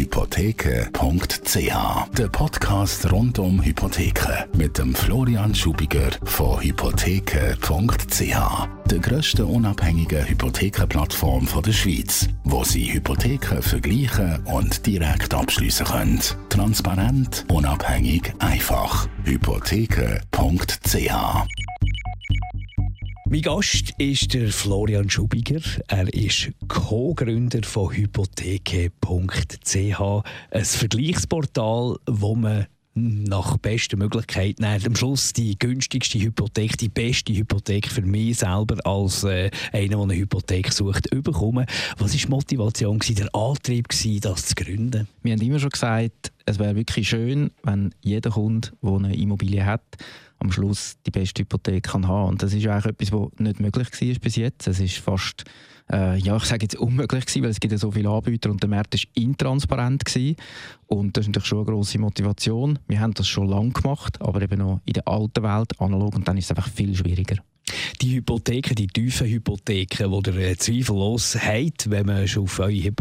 hypotheken.ch. Der Podcast rund um Hypotheken mit dem Florian Schubiger von hypotheken.ch. Der grössten unabhängigen Hypothekenplattform der Schweiz, wo Sie Hypotheken vergleichen und direkt abschliessen können. Transparent, unabhängig, einfach. hypotheken.ch. Mein Gast ist der Florian Schubiger. Er ist Co-Gründer von hypotheken.ch, ein Vergleichsportal, wo man nach bester Möglichkeit am Schluss die günstigste Hypothek, die beste Hypothek für mich selber als einer, der eine Hypothek sucht, bekommen. Was war die Motivation, der Antrieb, das zu gründen? Wir haben immer schon gesagt, es wäre wirklich schön, wenn jeder Kunde, der eine Immobilie hat, am Schluss die beste Hypothek kann haben. Und das ist eigentlich etwas, was nicht möglich war bis jetzt. Es ist fast, ich sage jetzt unmöglich gewesen, weil es gibt ja so viele Anbieter und der Markt war intransparent gewesen. Und das ist natürlich schon eine grosse Motivation. Wir haben das schon lange gemacht, aber eben noch in der alten Welt, analog, und dann ist es einfach viel schwieriger. Die Hypotheken, die tiefen Hypotheken, die ihr zweifellos habt, wenn man schon auf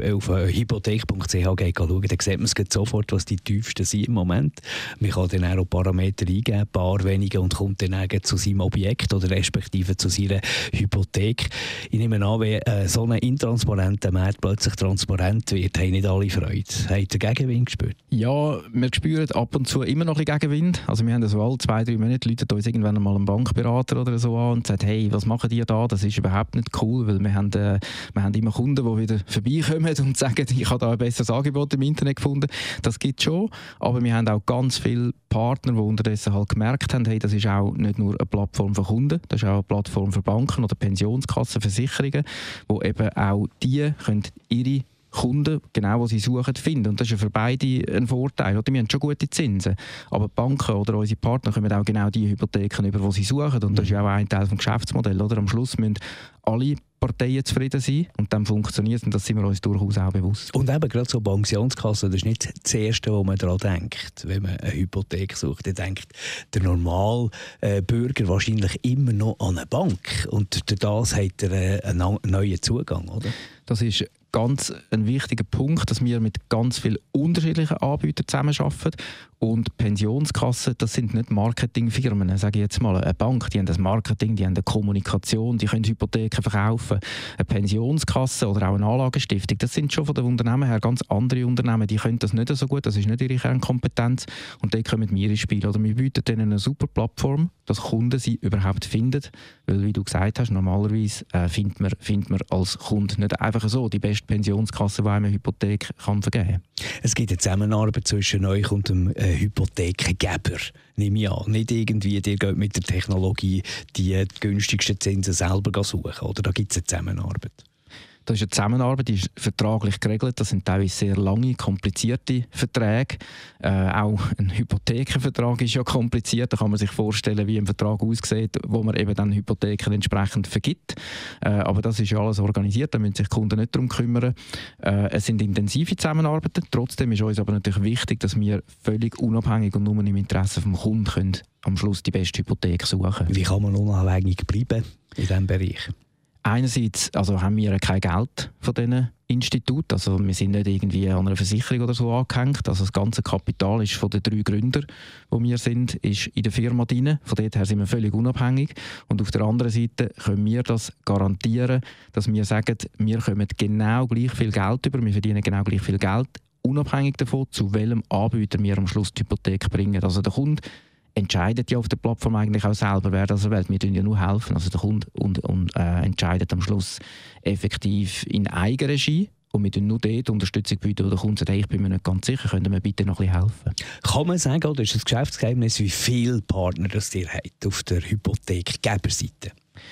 hypothek.ch geht, dann sieht man es sofort, was die tiefsten sind im Moment. Man kann dann auch Parameter eingeben, ein paar wenige, und kommt dann zu seinem Objekt oder respektive zu seiner Hypothek. Ich nehme an, wenn so ein intransparenter Markt plötzlich transparent wird, haben nicht alle Freude. Habt ihr Gegenwind gespürt? Ja, wir spüren ab und zu immer noch ein bisschen Gegenwind. Also wir haben so alle 2-3 Monate Leute uns irgendwann mal einen Bankberater oder so an und sagt, hey, was machen die da? Das ist überhaupt nicht cool, weil wir haben immer Kunden, die wieder vorbeikommen und sagen, ich habe da ein besseres Angebot im Internet gefunden. Das gibt es schon, aber wir haben auch ganz viele Partner, die unterdessen halt gemerkt haben, hey, das ist auch nicht nur eine Plattform für Kunden, das ist auch eine Plattform für Banken oder Pensionskassen, Versicherungen, wo eben auch die können ihre Kunden, genau was sie suchen, finden. Und das ist ja für beide ein Vorteil. Oder? Wir haben schon gute Zinsen, aber die Banken oder unsere Partner kommen auch genau die Hypotheken über, die sie suchen. Und das ist ja auch ein Teil des Geschäftsmodells. Oder? Am Schluss müssen alle Parteien zufrieden sein und dann funktioniert es, und das sind wir uns durchaus auch bewusst. Und eben gerade so Pensionskassen, das ist nicht das Erste, wo man daran denkt, wenn man eine Hypothek sucht. Dann denkt der normale Bürger wahrscheinlich immer noch an eine Bank, und durch das hat er einen neuen Zugang, oder? Das ist ganz ein wichtiger Punkt, dass wir mit ganz vielen unterschiedlichen Anbietern zusammenarbeiten. Und Pensionskassen, das sind nicht Marketingfirmen, sage ich jetzt mal. Eine Bank, die haben das Marketing, die haben eine Kommunikation, die können Hypotheken verkaufen. Eine Pensionskasse oder auch eine Anlagenstiftung, das sind schon von den Unternehmen her ganz andere Unternehmen, die können das nicht so gut, das ist nicht ihre Kernkompetenz, und die kommen wir ins Spiel. Oder wir bieten denen eine super Plattform, dass Kunden sie überhaupt finden, weil, wie du gesagt hast, normalerweise findet man als Kunde nicht einfach so die beste Pensionskasse, die eine Hypothek kann vergeben kann. Es gibt eine Zusammenarbeit zwischen euch und dem Hypothekengeber, nehme ich an. Nicht irgendwie, ihr geht mit der Technologie die günstigsten Zinsen selber suchen, oder? Da gibt es eine Zusammenarbeit. Das ist eine Zusammenarbeit, die ist vertraglich geregelt. Das sind teilweise sehr lange, komplizierte Verträge. Auch ein Hypothekenvertrag ist ja kompliziert. Da kann man sich vorstellen, wie ein Vertrag aussieht, wo man eben dann Hypotheken entsprechend vergibt. Aber das ist ja alles organisiert, da müssen sich die Kunden nicht darum kümmern. Es sind intensive Zusammenarbeiten. Trotzdem ist uns aber natürlich wichtig, dass wir völlig unabhängig und nur im Interesse des Kunden können am Schluss die beste Hypothek suchen. Wie kann man unabhängig bleiben in diesem Bereich? Einerseits haben wir kein Geld von diesen Instituten. Also wir sind nicht irgendwie an einer Versicherung oder so angehängt. Also das ganze Kapital ist von den 3 Gründern, die wir sind, ist in der Firma drin. Von dort her sind wir völlig unabhängig. Und auf der anderen Seite können wir das garantieren, dass wir sagen, wir kommen genau gleich viel Geld über, wir verdienen genau gleich viel Geld, unabhängig davon, zu welchem Anbieter wir am Schluss die Hypothek bringen. Also der Kunde entscheidet ja auf der Plattform eigentlich auch selber, wer das wählt. Wir tun ja nur helfen. Also der Kunde entscheidet am Schluss effektiv in Eigenregie. Und wir tun nur dort Unterstützung bieten, wo der Kunde sagt, hey, ich bin mir nicht ganz sicher, könnt ihr mir bitte noch ein bisschen helfen? Kann man sagen, oder ist das Geschäftsgeheimnis, wie viele Partner das ihr habt auf der Hypothekgeberseite?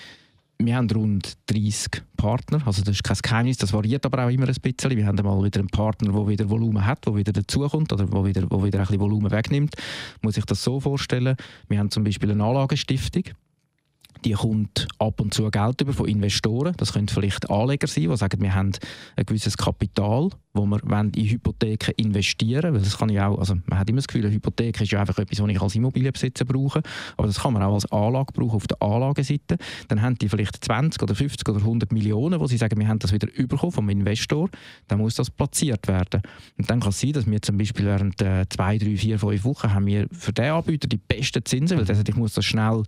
Wir haben rund 30 Partner, also das ist kein Geheimnis, das variiert aber auch immer ein bisschen. Wir haben mal wieder einen Partner, der wieder Volumen hat, der wieder dazukommt oder der wieder ein bisschen Volumen wegnimmt. Muss ich das so vorstellen, wir haben zum Beispiel eine Anlagenstiftung. Die kommt ab und zu Geld über von Investoren. Das können vielleicht Anleger sein, die sagen, wir haben ein gewisses Kapital, wo wir in Hypotheken investieren wollen. Das kann ja auch, also man hat immer das Gefühl, eine Hypothek ist ja einfach etwas, was ich als Immobilienbesitzer brauche. Aber das kann man auch als Anlage brauchen auf der Anlageseite. Dann haben die vielleicht 20 oder 50 oder 100 Millionen, wo sie sagen, wir haben das wieder bekommen vom Investor. Dann muss das platziert werden. Und dann kann es sein, dass wir zum Beispiel während 2, 3, 4, 5 Wochen haben wir für den Anbieter die besten Zinsen, weil der sagt, ich muss das schnell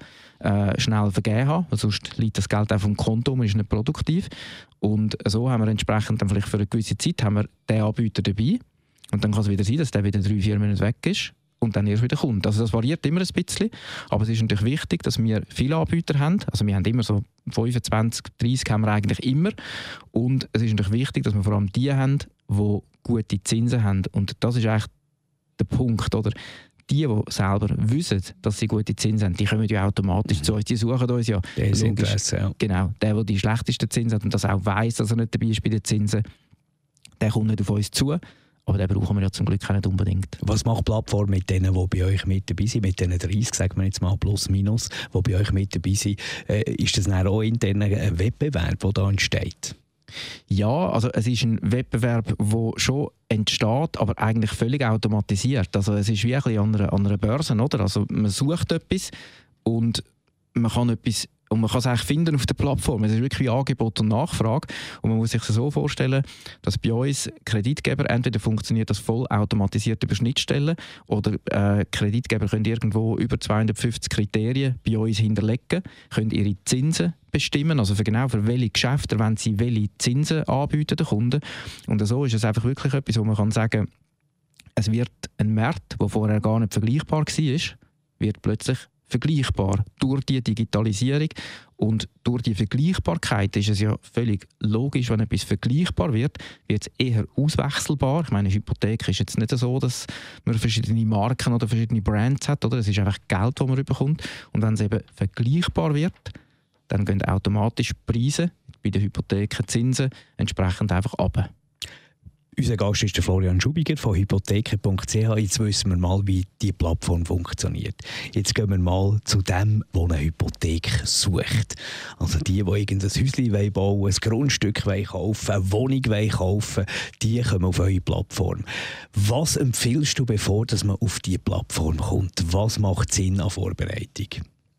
vergeben haben, weil sonst liegt das Geld auf dem Konto und ist nicht produktiv. Und so haben wir entsprechend dann vielleicht für eine gewisse Zeit haben wir den Anbieter dabei. Und dann kann es wieder sein, dass der wieder 3, 4 Monate weg ist und dann erst wieder kommt. Also das variiert immer ein bisschen, aber es ist natürlich wichtig, dass wir viele Anbieter haben. Also wir haben immer so 25, 30 haben wir eigentlich immer. Und es ist natürlich wichtig, dass wir vor allem die haben, die gute Zinsen haben. Und das ist eigentlich der Punkt, oder? Die selber wissen, dass sie gute Zinsen haben, die kommen ja automatisch zu uns. Die suchen uns ja. Das Interesse, ja. Genau. Der die schlechtesten Zinsen hat und das auch weiss, dass er nicht dabei ist bei den Zinsen, der kommt nicht auf uns zu. Aber den brauchen wir ja zum Glück auch nicht unbedingt. Was macht die Plattform mit denen, die bei euch mit dabei sind? Mit diesen 30, sagen wir jetzt mal plus minus, die bei euch mit dabei sind. Ist das dann auch intern ein Wettbewerb, der da entsteht? Ja, also es ist ein Wettbewerb, der schon entsteht, aber eigentlich völlig automatisiert. Also es ist wie ein bisschen an einer Börse, oder? Also man sucht etwas und man kann etwas und man kann es eigentlich finden auf der Plattform. Es ist wirklich wie Angebot und Nachfrage. Und man muss sich das so vorstellen, dass bei uns Kreditgeber entweder funktioniert das voll automatisiert über Schnittstellen oder Kreditgeber können irgendwo über 250 Kriterien bei uns hinterlegen, können ihre Zinsen bestimmen, also für welche Geschäfte wenn sie welche Zinsen anbieten den Kunden. Und so ist es einfach wirklich etwas, wo man kann sagen, es wird ein Markt, der vorher gar nicht vergleichbar war, wird plötzlich vergleichbar durch die Digitalisierung. Und durch die Vergleichbarkeit ist es ja völlig logisch, wenn etwas vergleichbar wird, wird es eher auswechselbar. Ich meine, eine Hypothek ist jetzt nicht so, dass man verschiedene Marken oder verschiedene Brands hat, oder? Es ist einfach Geld, das man bekommt. Und wenn es eben vergleichbar wird, dann gehen automatisch Preise bei den Hypothekenzinsen entsprechend einfach runter. Unser Gast ist der Florian Schubiger von hypotheken.ch. Jetzt wissen wir mal, wie die Plattform funktioniert. Jetzt gehen wir mal zu dem, der eine Hypothek sucht. Also die irgendein Häuschen bauen wollen, ein Grundstück kaufen, eine Wohnung kaufen, die kommen auf eure Plattform. Was empfiehlst du, bevor man auf diese Plattform kommt? Was macht Sinn an Vorbereitung?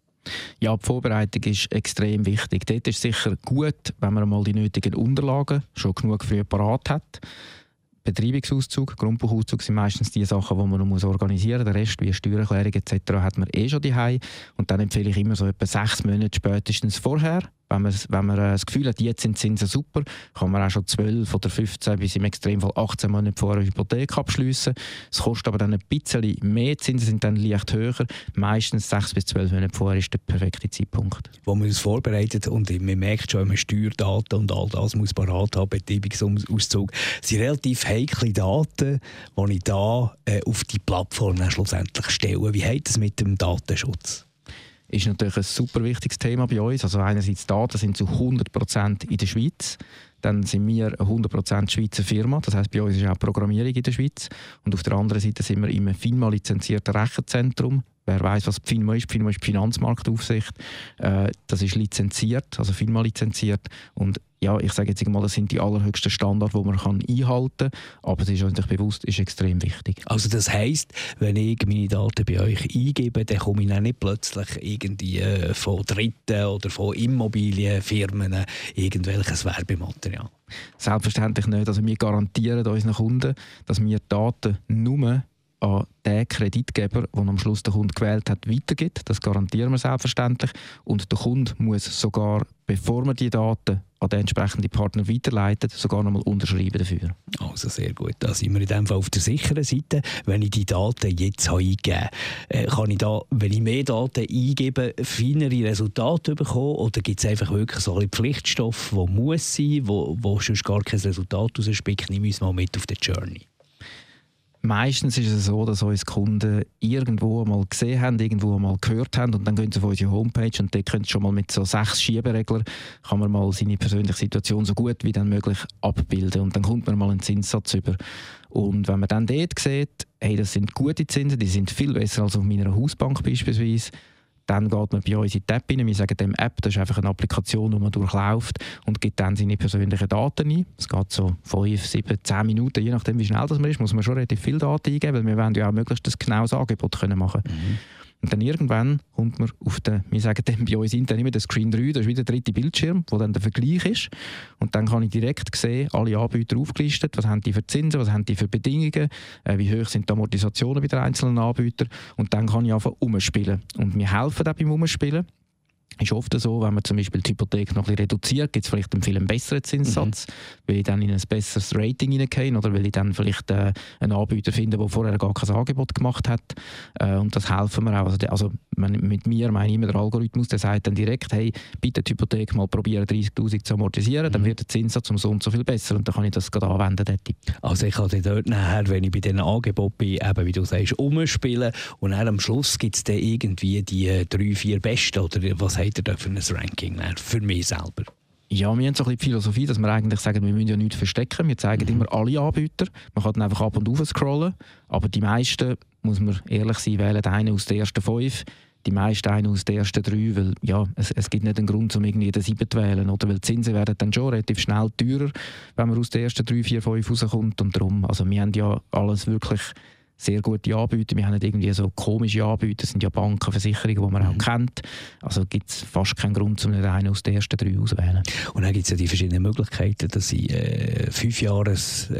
Ja, die Vorbereitung ist extrem wichtig. Dort ist es sicher gut, wenn man mal die nötigen Unterlagen schon genug früh parat hat. Betreibungsauszug, Grundbuchauszug sind meistens die Sachen, die man noch organisieren muss. Der Rest, wie Steuererklärung etc., hat man schon daheim. Und dann empfehle ich immer so etwa 6 Monate spätestens vorher. Wenn man das Gefühl hat, jetzt sind die Zinsen super, kann man auch schon 12 oder 15 bis im Extremfall 18 Monate vor einer Hypothek abschliessen. Es kostet aber dann ein bisschen mehr, die Zinsen sind dann leicht höher. Meistens 6 bis 12 Monate vorher ist der perfekte Zeitpunkt. Wo man es vorbereitet und man merkt schon, wenn man Steuerdaten und all das muss parat haben, Betreibungsauszug, sind relativ heikle Daten, die ich da auf die Plattform schlussendlich stelle. Wie hat es mit dem Datenschutz? Ist natürlich ein super wichtiges Thema bei uns. Also einerseits Daten sind zu 100% in der Schweiz. Dann sind wir eine 100% Schweizer Firma. Das heisst, bei uns ist auch Programmierung in der Schweiz. Und auf der anderen Seite sind wir im FINMA-lizenzierten Rechenzentrum. Wer weiss, was die FINMA ist? Die FINMA ist die Finanzmarktaufsicht. Das ist lizenziert, also FINMA lizenziert. Und ja, ich sage jetzt mal, das sind die allerhöchsten Standards, die man einhalten kann. Aber es ist uns bewusst, ist extrem wichtig. Also das heisst, wenn ich meine Daten bei euch eingebe, dann komme ich dann nicht plötzlich irgendwie von Dritten oder von Immobilienfirmen irgendwelches Werbematerial? Selbstverständlich nicht. Also wir garantieren unseren Kunden, dass wir Daten nur an den Kreditgeber, den am Schluss der Kunde gewählt hat, weitergibt. Das garantieren wir selbstverständlich. Und der Kunde muss sogar, bevor man die Daten an den entsprechenden Partner weiterleitet, sogar noch mal unterschreiben dafür. Also sehr gut. Da sind wir in dem Fall auf der sicheren Seite. Wenn ich die Daten jetzt eingebe, kann ich da, wenn ich mehr Daten eingebe, feinere Resultate bekommen? Oder gibt es einfach wirklich so ein Pflichtstoff, der muss sein, wo sonst gar kein Resultat rauspickt? Ich muss mal mit auf die Journey. Meistens ist es so, dass uns Kunden irgendwo mal gesehen haben, irgendwo mal gehört haben und dann gehen sie auf unsere Homepage und dort können sie schon mal mit so 6 Schiebereglern kann man mal seine persönliche Situation so gut wie dann möglich abbilden und dann kommt man mal einen Zinssatz über. Und wenn man dann dort sieht, hey, das sind gute Zinsen, die sind viel besser als auf meiner Hausbank beispielsweise, dann geht man bei uns in die App rein. Wir sagen dem App, das ist einfach eine Applikation, die man durchläuft und gibt dann seine persönlichen Daten ein. Es geht so 5, 7, 10 Minuten, je nachdem wie schnell das man ist, muss man schon relativ viel Daten eingeben, weil wir wollen ja auch möglichst ein genaues Angebot machen können. Und dann irgendwann kommt man auf den, wir sagen dann bei uns intern immer den Screen 3, das ist wieder der dritte Bildschirm, wo dann der Vergleich ist. Und dann kann ich direkt sehen, alle Anbieter aufgelistet, was haben die für Zinsen, was haben die für Bedingungen, wie hoch sind die Amortisationen bei den einzelnen Anbietern. Und dann kann ich einfach umspielen. Und wir helfen auch beim Umspielen. Ist oft so, wenn man zum Beispiel die Hypothek noch ein bisschen reduziert, gibt es vielleicht einen besseren Zinssatz, weil ich dann in ein besseres Rating hineingehe oder weil ich dann vielleicht einen Anbieter finde, der vorher gar kein Angebot gemacht hat. Und das helfen wir auch. Also mit mir meine ich immer, der Algorithmus, der sagt dann direkt, hey, bitte die Hypothek mal probieren 30'000 zu amortisieren, dann wird der Zinssatz um so und so viel besser und dann kann ich das gerade anwenden, den Tipp. Also ich kann dann dort nachher, wenn ich bei diesen Angeboten bin, eben, wie du sagst, umspielen und dann am Schluss gibt es dann irgendwie die 3, 4 Besten oder was habt ihr da für ein Ranking für mich selber? Ja, wir haben so ein bisschen die Philosophie, dass wir eigentlich sagen, wir müssen ja nichts verstecken. Wir zeigen immer alle Anbieter. Man kann dann einfach ab und auf scrollen. Aber die meisten, muss man ehrlich sein, wählen einen aus den ersten 5. Die meisten einen aus den ersten 3, weil ja, es gibt nicht einen Grund, um irgendwie den 7 zu wählen. Oder? Weil die Zinsen werden dann schon relativ schnell teurer, wenn man aus den ersten 3, 4, 5 rauskommt. Und darum, also wir haben ja alles wirklich sehr gute Anbieter. Wir haben nicht irgendwie so komische Anbieter. Das sind ja Banken, Versicherungen, die man auch kennt. Also gibt es fast keinen Grund, um nicht einen aus den ersten 3 auszuwählen. Und dann gibt es ja die verschiedenen Möglichkeiten, dass ich 5 Jahres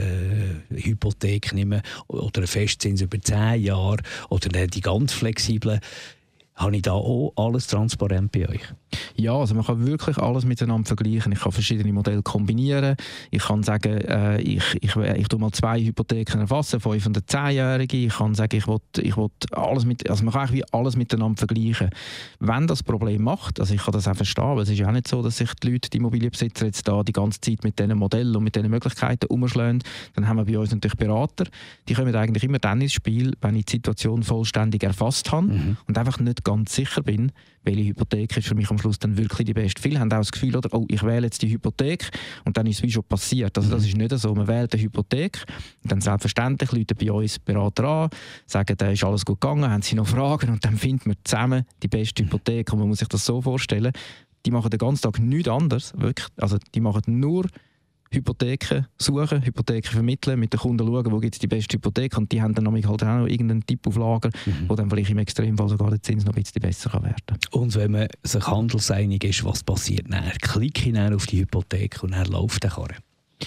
Hypothek nehme oder einen Festzins über 10 Jahre oder die ganz flexiblen. Habe ich da auch alles transparent bei euch? Ja, also man kann wirklich alles miteinander vergleichen. Ich kann verschiedene Modelle kombinieren. Ich kann sagen, ich tue mal 2 Hypotheken erfassen, 5 und 10-Jährige. Ich kann sagen, ich will alles also man kann eigentlich alles miteinander vergleichen. Wenn das Problem macht, also ich kann das auch verstehen, weil es ist ja auch nicht so, dass sich die Leute, die Immobilienbesitzer jetzt da die ganze Zeit mit diesen Modellen und mit diesen Möglichkeiten umschlagen. Dann haben wir bei uns natürlich Berater. Die kommen eigentlich immer dann ins Spiel, wenn ich die Situation vollständig erfasst habe und einfach nicht ganz sicher bin, welche Hypothek ist für mich am Schluss dann wirklich die beste. Viele haben auch das Gefühl, oder, oh, ich wähle jetzt die Hypothek und dann ist es wie schon passiert. Also das ist nicht so. Man wählt eine Hypothek und dann selbstverständlich rufen bei uns Berater an, sagen, da ist alles gut gegangen, haben sie noch Fragen und dann finden wir zusammen die beste Hypothek. Und man muss sich das so vorstellen, die machen den ganzen Tag nichts anderes. Wirklich. Also die machen nur Hypotheken suchen, Hypotheken vermitteln, mit den Kunden schauen, wo gibt es die beste Hypothek und die haben dann halt auch noch irgendeinen Tipp auf Lager, wo dann vielleicht im Extremfall sogar der Zins noch ein bisschen besser werden kann. Und wenn man sich handelseinig ist, was passiert dann? Klicke ich dann auf die Hypothek und dann läuft der Karre?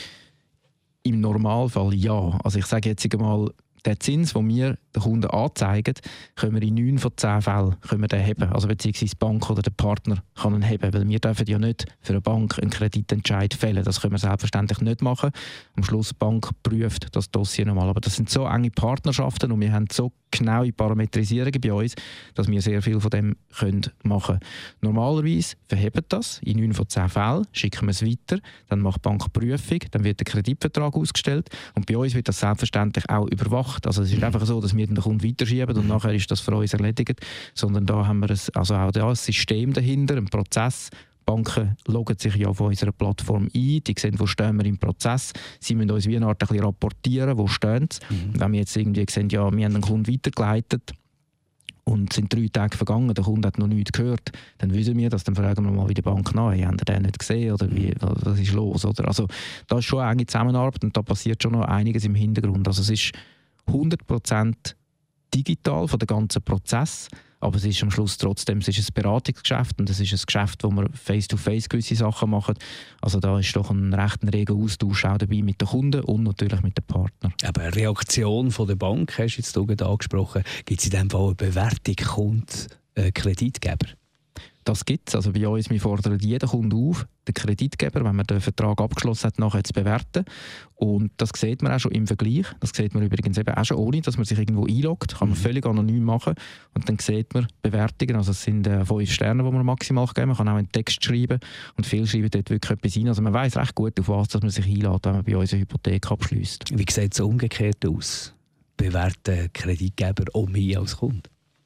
Im Normalfall ja. Also ich sage jetzt einmal, den Zins, den wir den Kunden anzeigen, können wir in 9 von 10 Fällen den heben. Also beziehungsweise die Bank oder der Partner kann ihn heben. Weil wir dürfen ja nicht für eine Bank einen Kreditentscheid fällen. Das können wir selbstverständlich nicht machen. Am Schluss die Bank prüft das Dossier nochmal. Aber das sind so enge Partnerschaften und wir haben so genaue Parametrisierungen bei uns, dass wir sehr viel von dem machen können. Normalerweise verheben das in 9 von 10 Fällen, schicken wir es weiter, dann macht die Bank Prüfung, dann wird der Kreditvertrag ausgestellt und bei uns wird das selbstverständlich auch überwacht. Also es ist einfach so, dass wir den Kunden weiterschieben und nachher ist das für uns erledigt, sondern da haben wir ein System dahinter, einen Prozess. Banken loggen sich ja auf unserer Plattform ein, die sehen, wo stehen wir im Prozess. Sie müssen uns wie eine Art ein bisschen rapportieren, wo stehen sie. Wenn wir jetzt irgendwie sehen, ja, wir haben einen Kunden weitergeleitet und es sind 3 Tage vergangen, der Kunde hat noch nichts gehört, dann wissen wir das, dann fragen wir mal bei der Bank nach, haben Sie den nicht gesehen oder was ist los? Oder? Also da ist schon eine enge Zusammenarbeit und da passiert schon noch einiges im Hintergrund. Also es ist 100% digital von der ganzen Prozess. Aber es ist am Schluss trotzdem ein Beratungsgeschäft und es ist ein Geschäft, wo wir face-to-face gewisse Sachen machen. Also da ist doch ein recht reger Austausch auch dabei mit den Kunden und natürlich mit den Partnern. Aber eine Reaktion von der Bank, hast du jetzt hier angesprochen, gibt es in diesem Fall eine Bewertung, kommt Kreditgeber? Das gibt es. Also bei uns, wir fordern jeden Kunden auf, den Kreditgeber, wenn man den Vertrag abgeschlossen hat, nachher zu bewerten. Und das sieht man auch schon im Vergleich. Das sieht man übrigens eben auch schon, ohne dass man sich irgendwo einloggt. Kann man völlig anonym machen. Und dann sieht man Bewertungen. Also es sind 5 Sterne, die man maximal geben. Man kann auch einen Text schreiben. Und viele schreiben dort wirklich etwas rein. Also man weiss recht gut, auf was dass man sich einlädt, wenn man bei uns eine Hypothek abschliesst. Wie sieht es umgekehrt aus? Bewerten Kreditgeber auch mich als Kunde?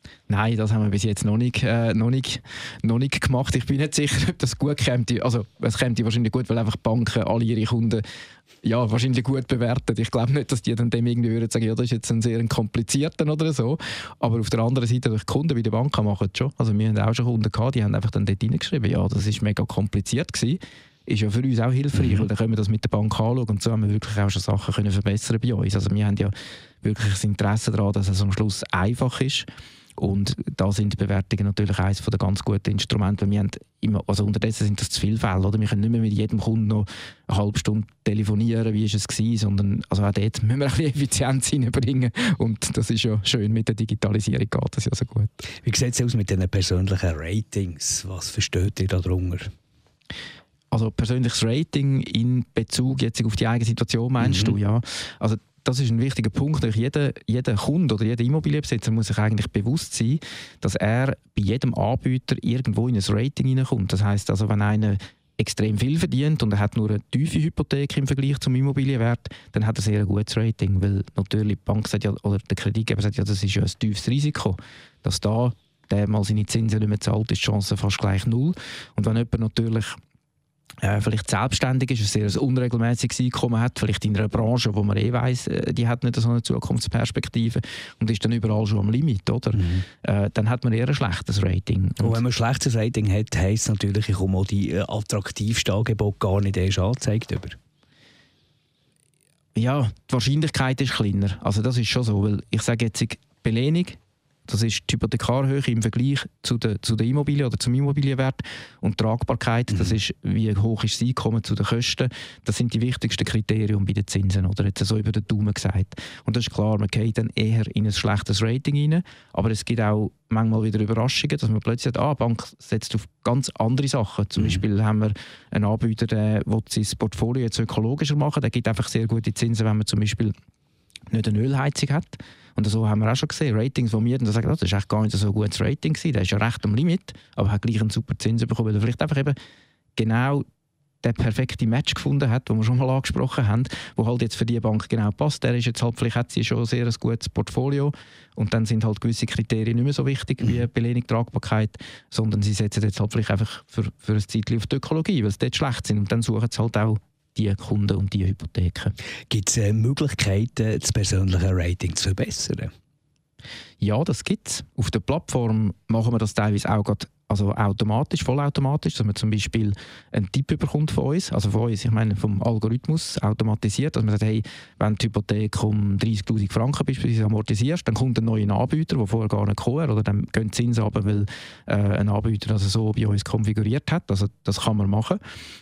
Nein, das haben wir bis jetzt noch nicht gemacht. Ich bin nicht sicher, ob das gut käme. Also es käme wahrscheinlich gut, weil einfach Banken alle ihre Kunden wahrscheinlich gut bewerten. Ich glaube nicht, dass die dann dem irgendwie würden sagen, ja, das ist jetzt ein sehr komplizierter oder so. Aber auf der anderen Seite, durch die Kunden bei der Bank machen es schon. Also wir haben auch schon Kunden gehabt, die haben einfach dann dort reingeschrieben, ja, das ist mega kompliziert gewesen. Ist ja für uns auch hilfreich, weil dann können wir das mit der Bank anschauen und so haben wir wirklich auch schon Sachen können verbessern bei uns. Also wir haben ja wirklich das Interesse daran, dass es am Schluss einfach ist. Und da sind die Bewertungen natürlich eines der ganz guten Instrumente, weil wir haben immer, also unterdessen sind das zu viele Fälle, oder? Wir können nicht mehr mit jedem Kunden noch eine halbe Stunde telefonieren, wie ist es gewesen, sondern also auch dort müssen wir ein bisschen Effizienz reinbringen und das ist ja schön, mit der Digitalisierung geht das ja so gut. Wie sieht es aus mit den persönlichen Ratings? Was versteht ihr darunter? Also persönliches Rating in Bezug jetzt auf die eigene Situation, meinst du? Ja. Also das ist ein wichtiger Punkt. Jeder Kunde oder jeder Immobilienbesitzer muss sich eigentlich bewusst sein, dass er bei jedem Anbieter irgendwo in ein Rating hineinkommt. Das heisst also, wenn einer extrem viel verdient und er hat nur eine tiefe Hypothek im Vergleich zum Immobilienwert, dann hat er sehr ein gutes Rating, weil natürlich die Bank sagt ja, oder der Kreditgeber sagt ja, das ist ja ein tiefes Risiko, dass der mal seine Zinsen nicht mehr zahlt, ist die Chance fast gleich null. Und wenn jemand natürlich vielleicht selbstständig ist, ein sehr unregelmäßiges Einkommen hat, vielleicht in einer Branche, wo man weiss, die hat nicht so eine Zukunftsperspektive und ist dann überall schon am Limit, oder? Dann hat man eher ein schlechtes Rating. Und wenn man ein schlechtes Rating hat, heisst natürlich, ich komme auch die attraktivsten Angebote gar nicht erst angezeigt über. Ja, die Wahrscheinlichkeit ist kleiner. Also das ist schon so, weil ich sage jetzt, Belehnung, das ist die Hypothekarhöhe im Vergleich zu der Immobilie oder zum Immobilienwert. Und Tragbarkeit, das ist, wie hoch ist das Einkommen zu den Kosten. Das sind die wichtigsten Kriterien bei den Zinsen, oder jetzt so über den Daumen gesagt. Und das ist klar, man geht dann eher in ein schlechtes Rating rein. Aber es gibt auch manchmal wieder Überraschungen, dass man plötzlich sagt, die Bank setzt auf ganz andere Sachen. Zum Beispiel haben wir einen Anbieter, der sein Portfolio jetzt ökologischer machen. Der gibt einfach sehr gute Zinsen, wenn man zum Beispiel nicht eine Ölheizung hat. Und so haben wir auch schon gesehen, Ratings, wo wir dann sagen, das ist eigentlich gar nicht so ein gutes Rating gewesen, der ist ja recht am Limit, aber hat gleich einen super Zins bekommen, weil er vielleicht einfach eben genau den perfekten Match gefunden hat, den wir schon mal angesprochen haben, wo halt jetzt für die Bank genau passt. Der ist jetzt halt, vielleicht hat sie schon ein sehr gutes Portfolio und dann sind halt gewisse Kriterien nicht mehr so wichtig wie Belehnung, Tragbarkeit, sondern sie setzen jetzt halt vielleicht einfach für ein Zeitchen auf die Ökologie, weil sie dort schlecht sind und dann suchen sie halt auch die Kunden und die Hypotheken. Gibt es Möglichkeiten, das persönliche Rating zu verbessern? Ja, das gibt es. Auf der Plattform machen wir das teilweise auch automatisch, vollautomatisch, dass man zum Beispiel einen Tipp bekommt von uns, ich meine vom Algorithmus automatisiert, dass man sagt, hey, wenn die Hypothek um 30'000 Franken beispielsweise amortisierst, dann kommt ein neuer Anbieter, der vorher gar nicht gekommen, oder dann gehen die Zinsen runter, weil ein Anbieter das so bei uns konfiguriert hat. Also das kann man machen.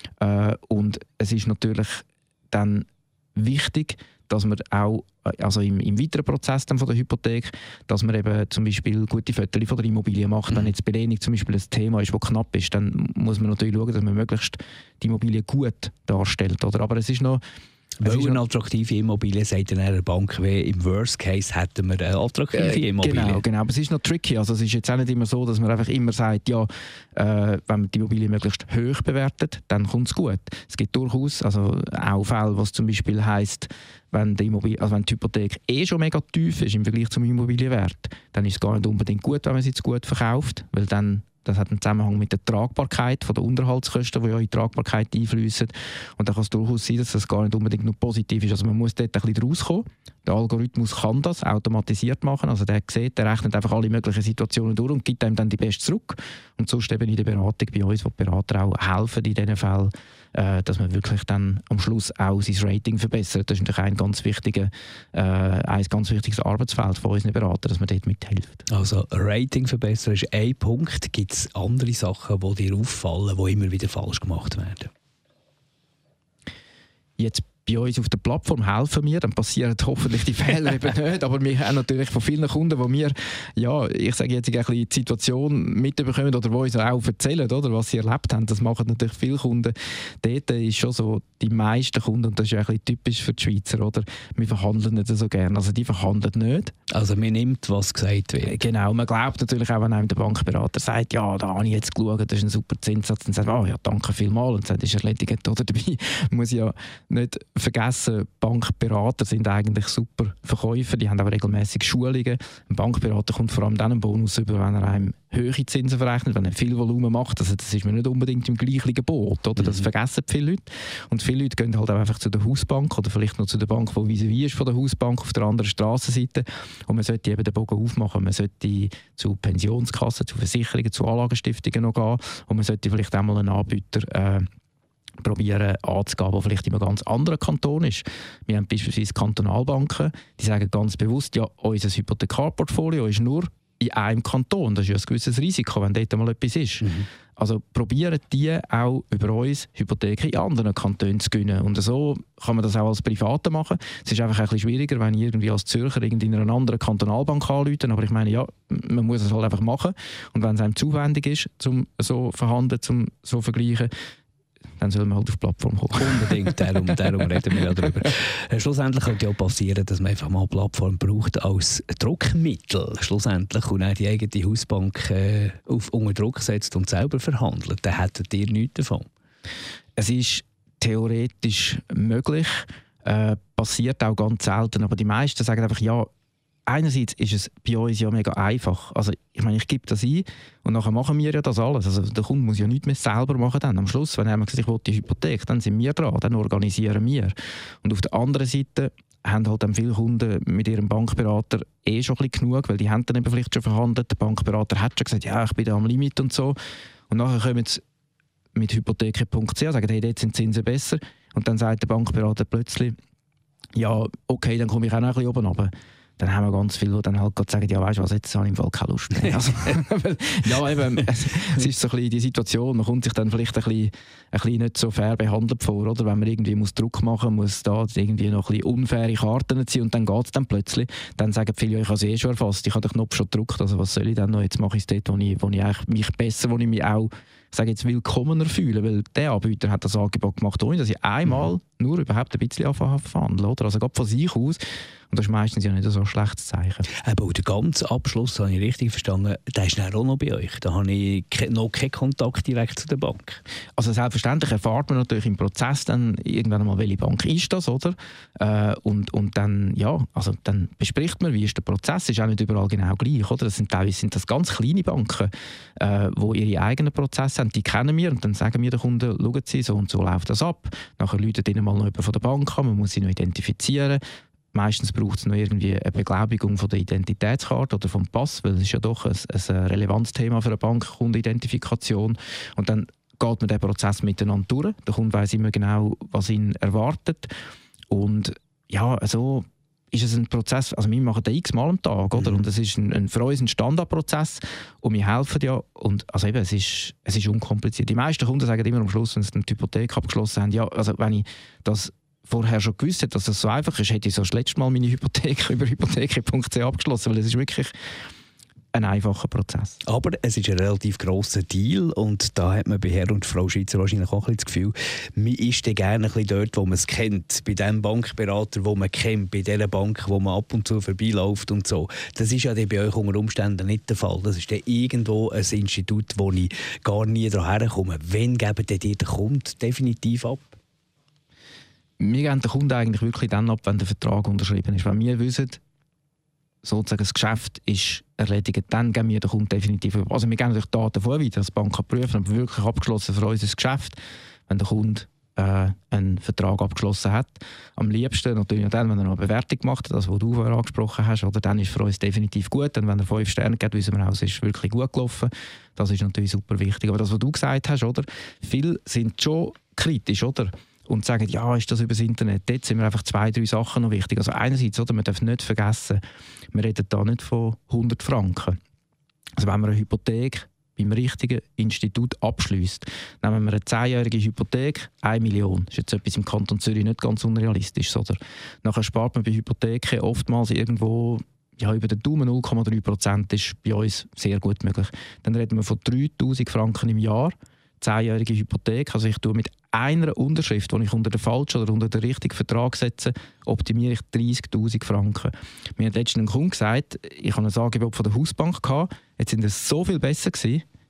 Und es ist natürlich dann wichtig, dass man auch im weiteren Prozess dann von der Hypothek, dass man eben zum Beispiel gute Fotos von der Immobilie macht. Wenn jetzt Belehnung zum Beispiel ein Thema ist, das knapp ist, dann muss man natürlich schauen, dass man möglichst die Immobilie gut darstellt. Oder? Aber es ist noch... Weil eine attraktive Immobilie, sagt in einer Bank, wie im Worst Case hätten wir eine attraktive Immobilie. Genau, aber es ist noch tricky. Also es ist jetzt auch nicht immer so, dass man einfach immer sagt, ja, wenn man die Immobilie möglichst hoch bewertet, dann kommt es gut. Es gibt durchaus auch Fälle, was zum Beispiel heisst, wenn die Hypothek schon mega tief ist im Vergleich zum Immobilienwert, dann ist es gar nicht unbedingt gut, wenn man sie zu gut verkauft, weil dann das hat einen Zusammenhang mit der Tragbarkeit von der Unterhaltskosten, die ja in die Tragbarkeit einfließen. Und dann kann es durchaus sein, dass das gar nicht unbedingt nur positiv ist. Also man muss dort ein bisschen rauskommen. Der Algorithmus kann das automatisiert machen. Also der rechnet einfach alle möglichen Situationen durch und gibt einem dann die Beste zurück. Und sonst eben in der Beratung bei uns, wo die Berater auch helfen in diesen Fällen, dass man wirklich dann am Schluss auch sein Rating verbessert. Das ist natürlich ein ganz wichtiges Arbeitsfeld von unseren Beratern, dass man dort mithilft. Also Rating verbessern ist ein Punkt. Gibt es andere Sachen, die dir auffallen, die immer wieder falsch gemacht werden? Jetzt bei uns auf der Plattform helfen wir, dann passieren hoffentlich die Fehler eben nicht, aber wir haben natürlich von vielen Kunden, wo wir, ich sage jetzt ein bisschen die Situation mitbekommen oder die uns auch erzählen, oder, was sie erlebt haben, das machen natürlich viele Kunden. Dort ist schon so, die meisten Kunden, und das ist ja ein bisschen typisch für die Schweizer, oder, wir verhandeln nicht so gerne, also die verhandeln nicht. Also man nimmt, was gesagt wird. Genau, man glaubt natürlich auch, wenn einem der Bankberater sagt, ja, da habe ich jetzt geschaut, das ist ein super Zinssatz, dann sagt man, ja, danke vielmals, und sagt, das ist erledigt, oder, dabei muss ja nicht vergessen, Bankberater sind eigentlich super Verkäufer, die haben auch regelmäßig Schulungen. Ein Bankberater kommt vor allem dann einen Bonus über, wenn er einem hohe Zinsen verrechnet, wenn er viel Volumen macht. Also das ist mir nicht unbedingt im gleichen Boot, oder? Das vergessen viele Leute. Und viele Leute gehen halt auch einfach zu der Hausbank oder vielleicht noch zu der Bank, die vis-à-vis ist von der Hausbank auf der anderen Strassenseite. Und man sollte eben den Bogen aufmachen. Man sollte zu Pensionskassen, zu Versicherungen, zu Anlagenstiftungen noch gehen. Und man sollte vielleicht auch mal einen Anbieter probieren anzugehen, der vielleicht in einem ganz anderen Kanton ist. Wir haben beispielsweise Kantonalbanken, die sagen ganz bewusst, ja, unser Hypothekarportfolio ist nur in einem Kanton. Das ist ja ein gewisses Risiko, wenn dort mal etwas ist. Also probieren die auch über uns Hypotheken in anderen Kantonen zu gewinnen. Und so kann man das auch als Private machen. Es ist einfach ein bisschen schwieriger, wenn ich irgendwie als Zürcher in einer anderen Kantonalbank anrufe. Aber ich meine, ja, man muss es halt einfach machen. Und wenn es einem zu aufwendig ist, zum so verhandeln, zum so vergleichen, dann soll man halt auf die Plattform kommen. Unbedingt, darum reden wir ja darüber. Schlussendlich könnte ja auch passieren, dass man einfach mal eine Plattform braucht als Druckmittel. Schlussendlich und auch die eigene Hausbank unter Druck setzt und selber verhandelt. Dann hättet ihr nichts davon. Es ist theoretisch möglich, passiert auch ganz selten. Aber die meisten sagen einfach, ja, einerseits ist es bei uns ja mega einfach. Also ich meine, ich gebe das ein und nachher machen wir ja das alles. Also der Kunde muss ja nichts mehr selber machen dann. Am Schluss, wenn er gesagt, ich will die Hypothek, dann sind wir dran, dann organisieren wir. Und auf der anderen Seite haben halt dann viele Kunden mit ihrem Bankberater schon ein bisschen genug, weil die haben dann eben vielleicht schon verhandelt. Der Bankberater hat schon gesagt, ja, ich bin da am Limit und so. Und nachher kommen sie mit hypotheken.ch, sagen, hey, dort sind die Zinsen besser. Und dann sagt der Bankberater plötzlich, ja, okay, dann komme ich auch noch ein bisschen oben runter. Dann haben wir ganz viele, die dann halt sagen, ja, weißt du was, jetzt habe ich im Fall keine Lust mehr. Also, ja, eben, es ist so ein bisschen die Situation, man kommt sich dann vielleicht ein bisschen nicht so fair behandelt vor, oder? Wenn man irgendwie muss Druck machen muss, da irgendwie noch ein bisschen unfaire Karten ziehen und dann geht es dann plötzlich, dann sagen viele, ja, ich habe es schon erfasst, ich habe den Knopf schon gedrückt, also was soll ich denn noch, jetzt mache ich es dort, wo ich eigentlich mich besser, wo ich mich auch, sage jetzt, willkommener fühle, weil der Anbieter hat das Angebot gemacht, ohne dass ich einmal nur überhaupt ein bisschen anfangen zu verhandeln, oder? Also gerade von sich aus. Und das ist meistens ja nicht so ein schlechtes Zeichen. Aber der ganze Abschluss, habe ich richtig verstanden, der ist auch noch bei euch. Da habe ich noch keinen Kontakt direkt zu der Bank. Also selbstverständlich erfahrt man natürlich im Prozess dann irgendwann einmal, welche Bank ist das, oder? Und dann, ja, also dann bespricht man, wie ist der Prozess. Ist auch nicht überall genau gleich, oder? Teilweise sind das ganz kleine Banken, die ihre eigenen Prozesse haben. Die kennen wir und dann sagen wir den Kunden, schauen Sie, so und so läuft das ab. Nachher läutet ihnen mal noch jemand von der Bank an, man muss sie noch identifizieren. Meistens braucht es noch irgendwie eine Beglaubigung von der Identitätskarte oder vom Pass, weil es ist ja doch ein relevantes Thema für eine Bank, Kundenidentifikation. Und dann geht man den Prozess miteinander durch. Der Kunde weiss immer genau, was ihn erwartet. Und ja, so ist es ein Prozess, also wir machen den x-mal am Tag, oder? Und es ist für uns ein Standardprozess und wir helfen ja. Und also eben, es ist unkompliziert. Die meisten Kunden sagen immer am Schluss, wenn sie eine Hypothek abgeschlossen haben, ja, also wenn ich das vorher schon gewusst hätte, dass das so einfach ist, hätte ich so das letzte Mal meine Hypothek über hypotheken.ch abgeschlossen, weil es ist wirklich ein einfacher Prozess. Aber es ist ein relativ grosser Deal und da hat man bei Herr und Frau Schweizer wahrscheinlich auch ein bisschen das Gefühl, man ist dann gerne ein bisschen dort, wo man es kennt, bei dem Bankberater, wo man kennt, bei der Bank, wo man ab und zu vorbeiläuft und so. Das ist ja dann bei euch unter Umständen nicht der Fall. Das ist dann irgendwo ein Institut, wo ich gar nie daran komme. Wann geben denn ihr den Kunden definitiv ab? Wir geben den Kunden eigentlich wirklich dann ab, wenn der Vertrag unterschrieben ist. Wenn wir wissen, sozusagen das Geschäft ist erledigt, dann geben wir den Kunden definitiv ab. Also wir geben natürlich Daten vorher weiter, dass die Bank kann prüfen, ob wirklich abgeschlossen für unser Geschäft, wenn der Kunde einen Vertrag abgeschlossen hat. Am liebsten natürlich dann, wenn er noch eine Bewertung macht, das, was du vorher angesprochen hast, oder dann ist für uns definitiv gut. Und wenn er 5 Sterne gibt, wissen wir auch, es ist wirklich gut gelaufen. Das ist natürlich super wichtig. Aber das, was du gesagt hast, oder? Viele sind schon kritisch, oder? Und sagen, ja, ist das über das Internet? Dort sind mir einfach 2, 3 Sachen noch wichtig. Also einerseits, oder, man darf nicht vergessen, wir reden da nicht von 100 Franken. Also wenn man eine Hypothek beim richtigen Institut abschliesst, nehmen wir eine 10-jährige Hypothek, 1 Million. Das ist jetzt etwas im Kanton Zürich nicht ganz unrealistisch. Oder? Nachher spart man bei Hypotheken oftmals irgendwo über den Daumen 0,3%, ist bei uns sehr gut möglich. Dann reden wir von 3'000 Franken im Jahr. 10-jährige Hypothek, also ich tue mit einer Unterschrift, die ich unter den falschen oder unter den richtigen Vertrag setze, optimiere ich 30'000 Franken. Mir hat letztens ein Kunde gesagt, ich habe ein Angebot von der Hausbank gehabt, jetzt sind es so viel besser gewesen,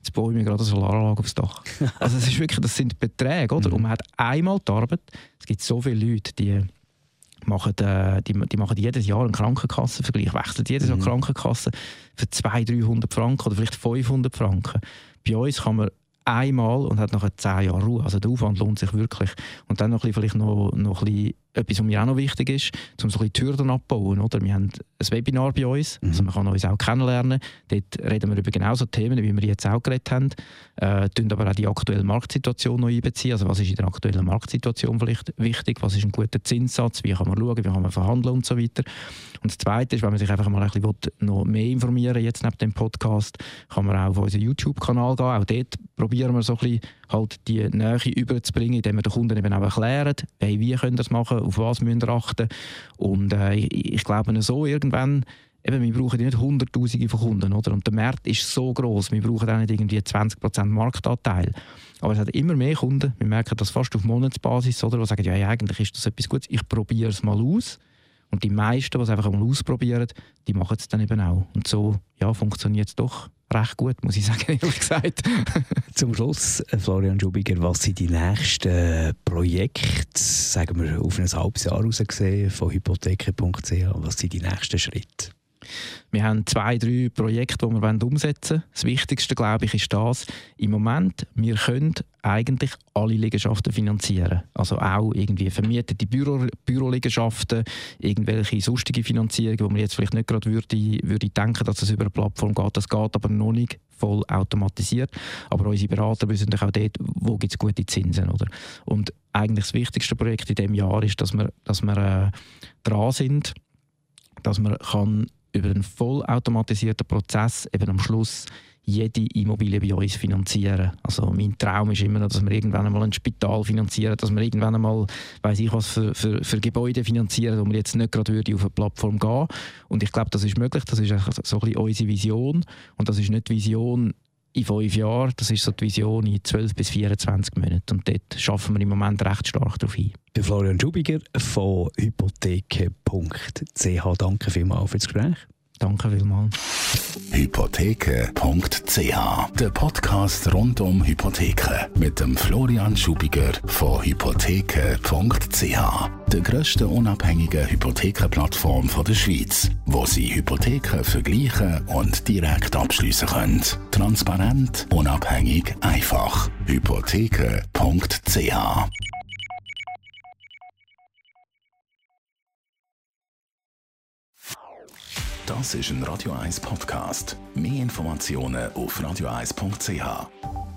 jetzt baue ich mir gerade eine Solaranlage aufs Dach. Also es ist wirklich, das sind Beträge, oder? Und man hat einmal die Arbeit. Es gibt so viele Leute, die machen jedes Jahr einen Krankenkassenvergleich, wechseln jedes Jahr Krankenkassen für 200-300 Franken oder vielleicht 500 Franken. Bei uns kann man einmal und hat nachher 10 Jahre Ruhe. Also der Aufwand lohnt sich wirklich. Und dann vielleicht noch ein bisschen etwas, was mir auch noch wichtig ist, um so ein bisschen die Hürden abzubauen. Oder? Wir haben ein Webinar bei uns, also man kann uns auch kennenlernen. Dort reden wir über genauso Themen, wie wir jetzt auch geredet haben. Tun aber auch die aktuelle Marktsituation noch einbeziehen. Also was ist in der aktuellen Marktsituation vielleicht wichtig? Was ist ein guter Zinssatz? Wie kann man schauen? Wie kann man verhandeln und so weiter? Und das Zweite ist, wenn man sich einfach mal ein bisschen noch mehr informieren will, jetzt neben dem Podcast, kann man auch auf unseren YouTube-Kanal gehen. Auch dort probieren wir so ein bisschen halt die Nähe überzubringen, indem wir den Kunden eben auch erklären, hey, wie können das machen, auf was müssen wir achten. Und ich glaube so irgendwann, eben, wir brauchen nicht Hunderttausende von Kunden, oder? Und der Markt ist so gross, wir brauchen auch nicht irgendwie 20% Marktanteil. Aber es hat immer mehr Kunden, wir merken das fast auf Monatsbasis, oder? Die sagen, ja, eigentlich ist das etwas Gutes, ich probiere es mal aus. Und die meisten, die es einfach mal ausprobieren, die machen es dann eben auch. Und so funktioniert es doch recht gut, muss ich sagen, ehrlich gesagt. Zum Schluss, Florian Schubiger, was sind die nächsten Projekte, sagen wir auf ein halbes Jahr raus gesehen, von hypotheke.ch, was sind die nächsten Schritte? Wir haben 2-3 Projekte, die wir umsetzen wollen. Das Wichtigste, glaube ich, ist das, im Moment, wir können eigentlich alle Liegenschaften finanzieren. Also auch irgendwie vermietete Büroliegenschaften, irgendwelche sonstige Finanzierungen, wo man jetzt vielleicht nicht gerade würde denken, dass das über eine Plattform geht. Das geht aber noch nicht voll automatisiert. Aber unsere Berater wissen natürlich auch dort, wo gibt es gute Zinsen. Oder? Und eigentlich das wichtigste Projekt in diesem Jahr ist, dass wir dran sind, dass man über einen vollautomatisierten Prozess eben am Schluss jede Immobilie bei uns finanzieren. Also mein Traum ist immer noch, dass wir irgendwann einmal ein Spital finanzieren, dass wir irgendwann einmal, weiss ich was, für Gebäude finanzieren, wo wir jetzt nicht gerade auf eine Plattform gehen. Und ich glaube, das ist möglich, das ist so ein bisschen unsere Vision. Und das ist nicht die Vision in 5 Jahren, das ist so die Vision in 12 bis 24 Monaten. Und dort schaffen wir im Moment recht stark darauf hin. Der Florian Schubiger von hypotheke.ch. Danke vielmals für das Gespräch. Danke vielmals. Hypotheke.ch, der Podcast rund um Hypotheken mit dem Florian Schubiger von Hypotheke.ch, der grössten unabhängigen Hypothekenplattform der Schweiz, wo Sie Hypotheken vergleichen und direkt abschliessen können. Transparent, unabhängig, einfach. Hypotheke.ch. Das ist ein Radio 1 Podcast. Mehr Informationen auf radio1.ch.